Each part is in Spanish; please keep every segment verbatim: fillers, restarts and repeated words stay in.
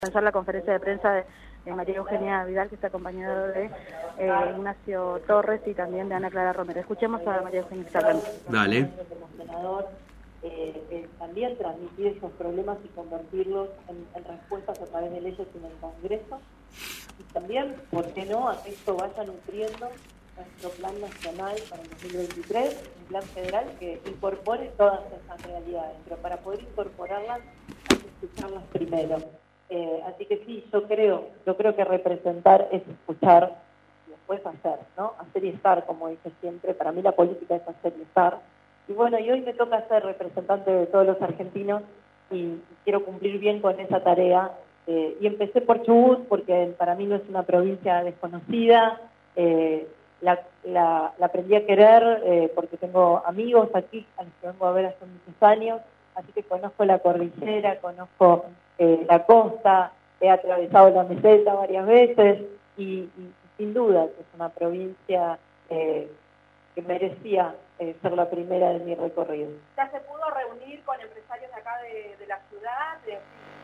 comenzar la conferencia de prensa de, de María Eugenia Vidal, que está acompañada de eh, Ignacio Torres y también de Ana Clara Romero. Escuchemos a María Eugenia Vidal. Dale. Como senador, eh, eh, también transmitir esos problemas y convertirlos en, en respuestas a través de leyes en el Congreso. Y también, ¿por qué no?, a que esto vaya nutriendo nuestro plan nacional para el dos mil veintitrés, un plan federal que incorpore todas esas realidades, pero para poder incorporarlas hay que escucharlas primero. Eh, así que sí, yo creo, yo creo que representar es escuchar y después hacer, ¿no? Hacer y estar, como dije siempre. Para mí la política es hacer y estar. Y bueno, y hoy me toca ser representante de todos los argentinos y quiero cumplir bien con esa tarea. Eh, y empecé por Chubut porque para mí no es una provincia desconocida. Eh, la, la, la aprendí a querer eh, porque tengo amigos aquí a los que vengo a ver hace muchos años. Así que conozco la cordillera, conozco eh, la costa, he atravesado la meseta varias veces y, y sin duda que es una provincia eh, que merecía eh, ser la primera de mi recorrido. ¿Ya se pudo reunir con empresarios de acá de, de la ciudad? De...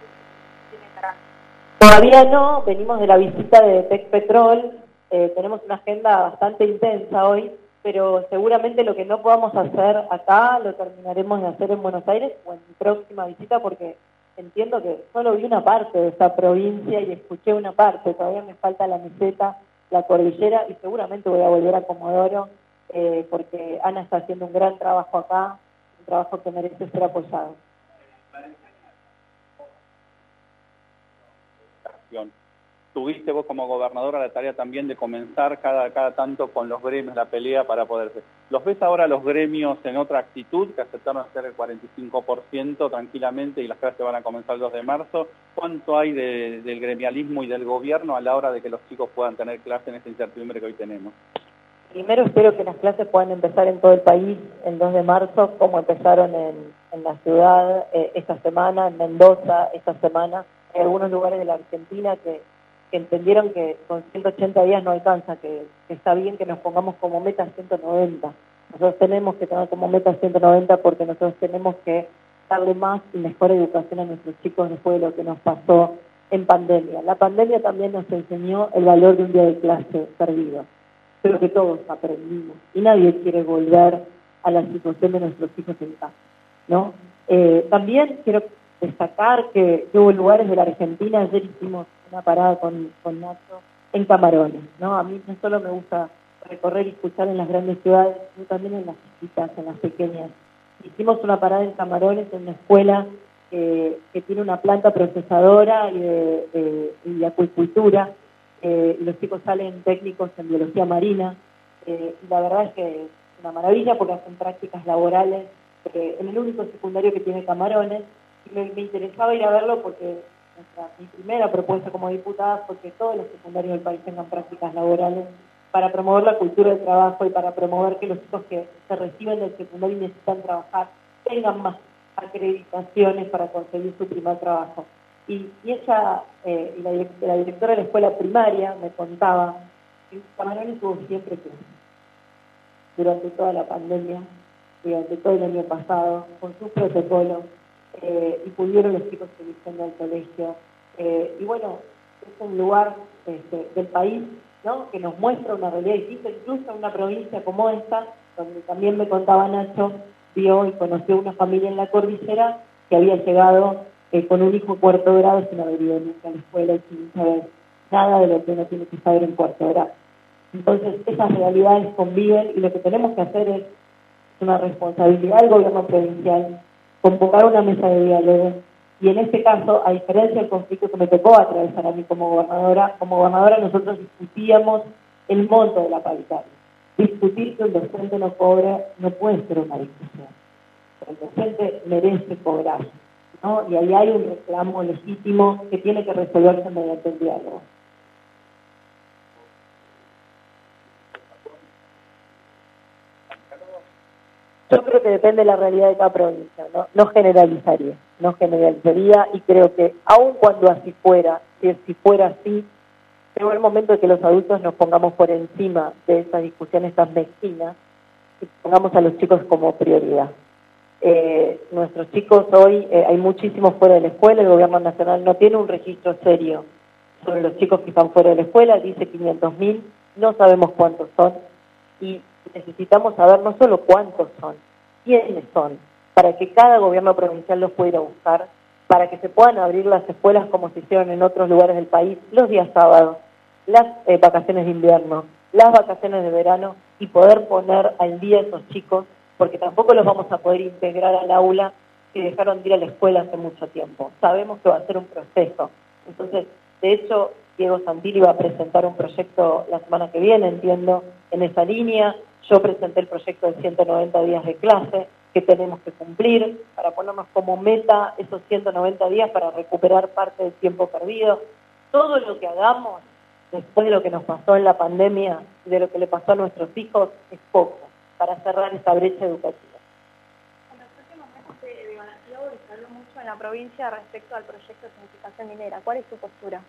Todavía no, venimos de la visita de Tecpetrol, eh, tenemos una agenda bastante intensa hoy, pero seguramente lo que no podamos hacer acá lo terminaremos de hacer en Buenos Aires o en mi próxima visita, porque entiendo que solo vi una parte de esta provincia y escuché una parte, todavía me falta la meseta, la cordillera, y seguramente voy a volver a Comodoro, eh, porque Ana está haciendo un gran trabajo acá, un trabajo que merece ser apoyado. Tuviste vos como gobernadora la tarea también de comenzar cada, cada tanto con los gremios la pelea para poderse. ¿Los ves ahora los gremios en otra actitud, que aceptaron hacer el cuarenta y cinco por ciento tranquilamente y las clases van a comenzar el dos de marzo? ¿Cuánto hay de, del gremialismo y del gobierno a la hora de que los chicos puedan tener clases en esta incertidumbre que hoy tenemos? Primero espero que las clases puedan empezar en todo el país el dos de marzo, como empezaron en, en la ciudad eh, esta semana, en Mendoza esta semana. Hay algunos lugares de la Argentina que, que entendieron que con ciento ochenta días no alcanza, que, que está bien que nos pongamos como meta ciento noventa. Nosotros tenemos que tener como meta ciento noventa porque nosotros tenemos que darle más y mejor educación a nuestros chicos después de lo que nos pasó en pandemia. La pandemia también nos enseñó el valor de un día de clase perdido. Creo que todos aprendimos y nadie quiere volver a la situación de nuestros hijos en casa, ¿no? Eh, también quiero destacar que, que hubo lugares de la Argentina, ayer hicimos una parada con, con Nacho en Camarones, ¿no? A mí no solo me gusta recorrer y escuchar en las grandes ciudades, sino también en las chiquitas, en las pequeñas. Hicimos una parada en Camarones, en una escuela eh, que tiene una planta procesadora y de, de, y de acuicultura. Eh, y los chicos salen técnicos en biología marina, eh, y la verdad es que es una maravilla porque hacen prácticas laborales eh, en el único secundario que tiene Camarones, y me, me interesaba ir a verlo porque nuestra, mi primera propuesta como diputada fue que todos los secundarios del país tengan prácticas laborales para promover la cultura del trabajo y para promover que los chicos que se reciben del secundario y necesitan trabajar tengan más acreditaciones para conseguir su primer trabajo. Y, y ella, eh, y la, la directora de la escuela primaria me contaba que Camarones tuvo siempre clases durante toda la pandemia, durante todo el año pasado, con sus protocolos, eh, y pudieron los chicos seguir yendo al colegio. Eh, y bueno, es un lugar este, del país, ¿no?, que nos muestra una realidad distinta, incluso en una provincia como esta, donde también me contaba Nacho, vio y conoció una familia en la cordillera que había llegado Eh, con un hijo cuarto grado sin haber ido nunca a la escuela y sin saber nada de lo que uno tiene que saber en cuarto grado. Entonces, esas realidades conviven y lo que tenemos que hacer es una responsabilidad del gobierno provincial, convocar una mesa de diálogo y en este caso, a diferencia del conflicto que me tocó atravesar a mí como gobernadora, como gobernadora nosotros discutíamos el monto de la paritaria. Discutir que el docente no cobra no puede ser una discusión. El docente merece cobrar, ¿no? Y ahí hay un reclamo legítimo que tiene que resolverse mediante el diálogo. Yo creo que depende de la realidad de cada provincia, no, no generalizaría, no generalizaría y creo que aun cuando así fuera, si, si fuera así, llegó el momento de que los adultos nos pongamos por encima de esas discusiones tan mezquinas y pongamos a los chicos como prioridad. Eh, nuestros chicos hoy, eh, hay muchísimos fuera de la escuela, el gobierno nacional no tiene un registro serio sobre los chicos que están fuera de la escuela, dice quinientos mil, no sabemos cuántos son, y necesitamos saber no solo cuántos son, quiénes son, para que cada gobierno provincial los pueda ir a buscar, para que se puedan abrir las escuelas como se hicieron en otros lugares del país, los días sábados, las eh, vacaciones de invierno, las vacaciones de verano, y poder poner al día a esos chicos, porque tampoco los vamos a poder integrar al aula que dejaron de ir a la escuela hace mucho tiempo. Sabemos que va a ser un proceso. Entonces, de hecho, Diego Santilli va a presentar un proyecto la semana que viene, entiendo, en esa línea. Yo presenté el proyecto de ciento noventa días de clase que tenemos que cumplir para ponernos como meta esos ciento noventa días para recuperar parte del tiempo perdido. Todo lo que hagamos después de lo que nos pasó en la pandemia y de lo que le pasó a nuestros hijos es poco para cerrar esa brecha educativa. En los últimos meses se debatió y se habló mucho en la provincia respecto al proyecto de zonificación minera. ¿Cuál es su postura?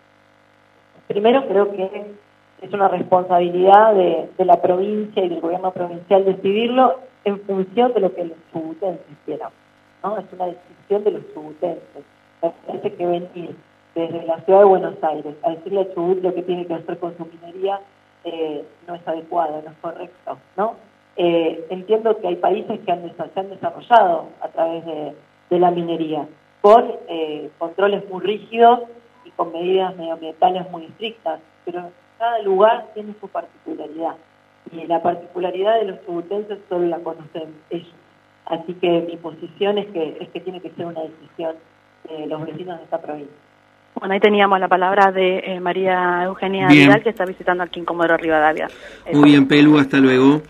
Primero, creo que es una responsabilidad de, de la provincia y del gobierno provincial decidirlo en función de lo que los chubutenses quieran, ¿no? Es una decisión de los chubutenses. Me parece que venir desde la ciudad de Buenos Aires a decirle a Chubut lo que tiene que hacer con su minería eh, no es adecuado, no es correcto, ¿no? Eh, entiendo que hay países que han, se han desarrollado a través de, de la minería, con eh, controles muy rígidos y con medidas medioambientales muy estrictas, pero cada lugar tiene su particularidad, y la particularidad de los chubutenses solo la conocen ellos. Así que mi posición es que, es que tiene que ser una decisión de los vecinos de esta provincia. Bueno, ahí teníamos la palabra de eh, María Eugenia Bien. Vidal, que está visitando aquí en Comodoro Rivadavia. Muy bien, Pelu, hasta luego.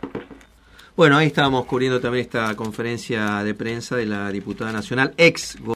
Bueno, ahí estábamos cubriendo también esta conferencia de prensa de la diputada nacional, ex